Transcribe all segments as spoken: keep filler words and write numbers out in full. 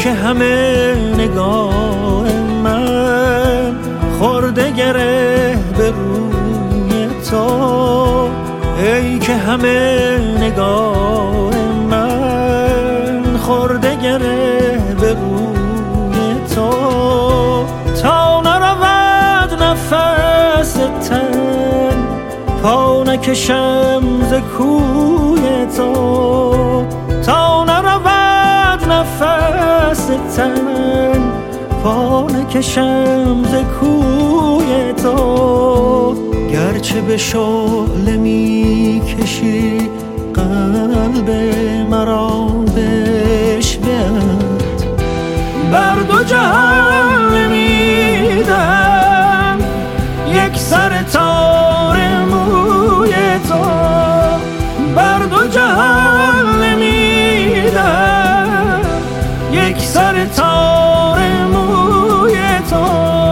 که همه نگاه من خورده گره به روی تو، ای که همه نگاه من خورده گره به روی تو، تا نرود نفس تن پا نکشم ز کوی تو، تا نرود نفس تن پا نکشم ز کوی تو، گرچه به شعله می کشی قلب مرا بشوید، بر دو جهان نمیدم یک سر تار موی تو، بر دو جهان نمیدم یک سر تار موی تو.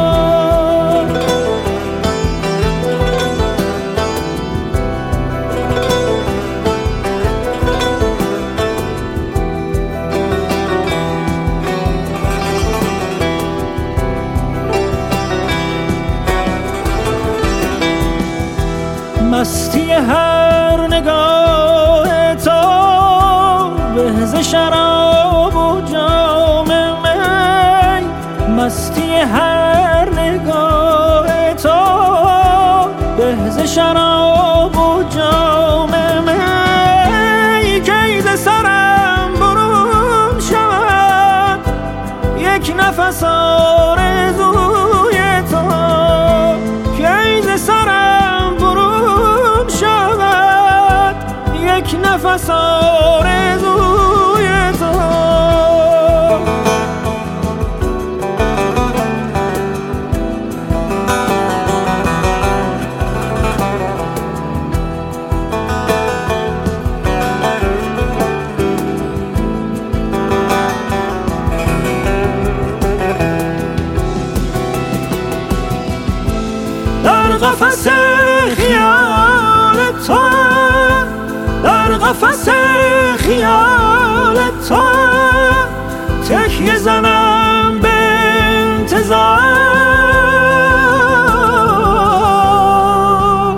مستی هر نگاه تو به ز شراب و جام می، مستی هر نگاه تو به ز شراب و جام می، کی ز سرم برون شود یک نفس آرزوی تو، کی ز سرم برون شود یک نفس آرزوی تو. در قفس خیال تو، در قفس خیال تو تکیه زنم به انتظار،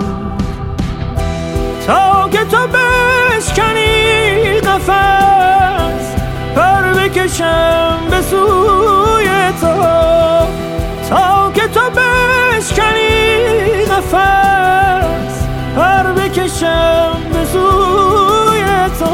تا که تو بشکنی قفس پر بکشم به سوی تو، تا که تو بشکنی قفس پر بکشم به سوی تو.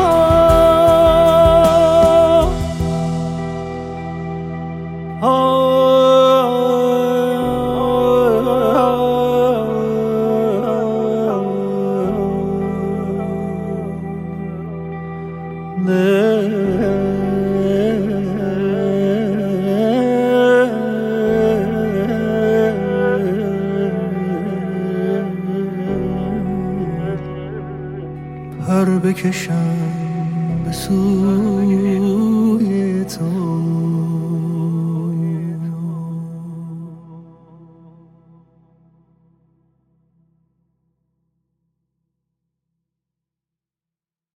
پر بکشم به سوی